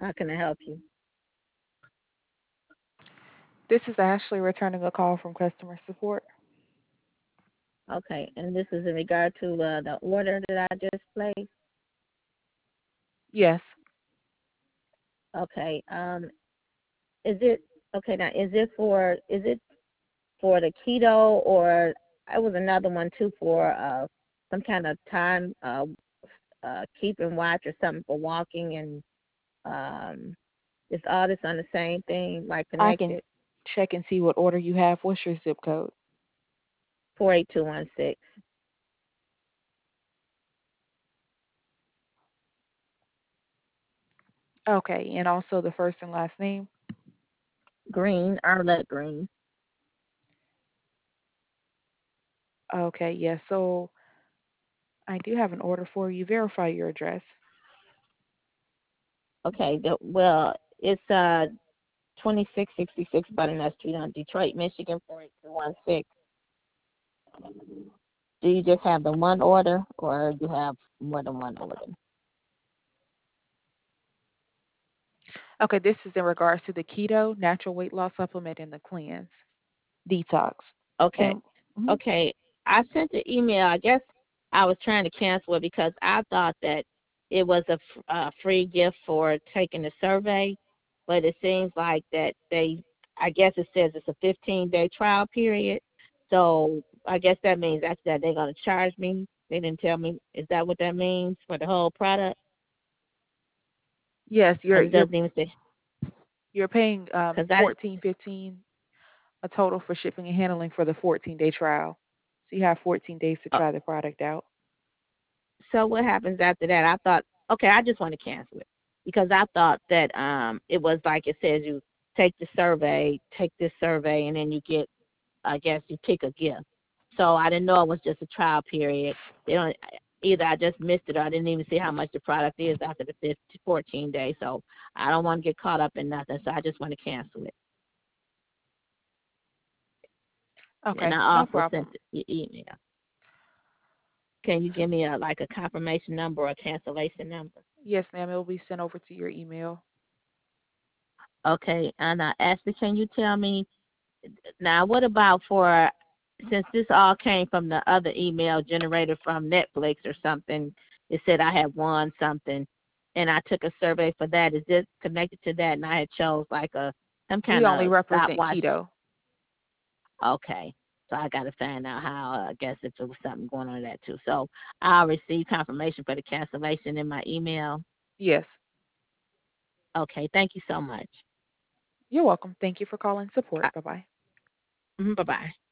How can I help you? This is Ashley returning a call from customer support. Okay, and this is in regard to the order that I just placed. Yes. Okay, is it okay now? Is it for the keto or I was another one too for some kind of time keeping watch or something for walking and um is all this on the same thing like I can connected? check and see what order you have. What's your zip code? 48216. Okay, and also the first and last name. Green, Arlette Green. Okay, yes. So I do have an order for you. Verify your address. Okay, well, it's 2666 Butternut Street on Detroit, Michigan 48216. Do you just have the one order or do you have more than one order? Okay, this is in regards to the keto natural weight loss supplement and the cleanse detox. Okay. And mhm. Okay. I sent the email. I guess I was trying to cancel it because I thought that it was a free gift for taking the survey, but it seems like that I guess it says it's a 15-day trial period. So I guess that means after that they're going to charge me. They didn't tell me. Is that what that means for the whole product? Yes, you're Because it you're doesn't even say. you're paying Because I 14.15 a total for shipping and handling for the 14-day trial. So you have 14 days to try the product out. So what happens after that? I thought, okay, I just want to cancel it because I thought that it was like it says you take this survey, and then you get, I guess you pick a gift. So I didn't know it was just a trial period. They don't either I just missed it or I didn't even see how much the product is after the 14 days. So I don't want to get caught up in nothing. So I just want to cancel it. And Okay, I no also sent problem. the email. Can you give me a like a confirmation number or a cancellation number? Yes, ma'am. It will be sent over to your email. Okay, and Ashley, can you tell me now what about for since this all came from the other email generated from Netflix or something? It said I had won something, and I took a survey for that. Is this connected to that? And I had chose like a some We kind only of represent stopwatch. keto. Okay, so I got to find out how. I guess if there was something going on with that too. So I'll receive confirmation for the cancellation in my email. Yes. Okay, thank you so much. You're welcome. Thank you for calling support. Bye bye. Bye bye.